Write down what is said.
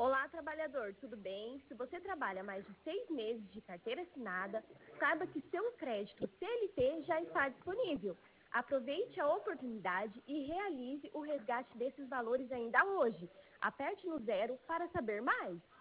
Olá, trabalhador, tudo bem? Se você trabalha mais de 6 meses de carteira assinada, saiba que seu crédito CLT já está disponível. Aproveite a oportunidade e realize o resgate desses valores ainda hoje. Aperte no zero para saber mais.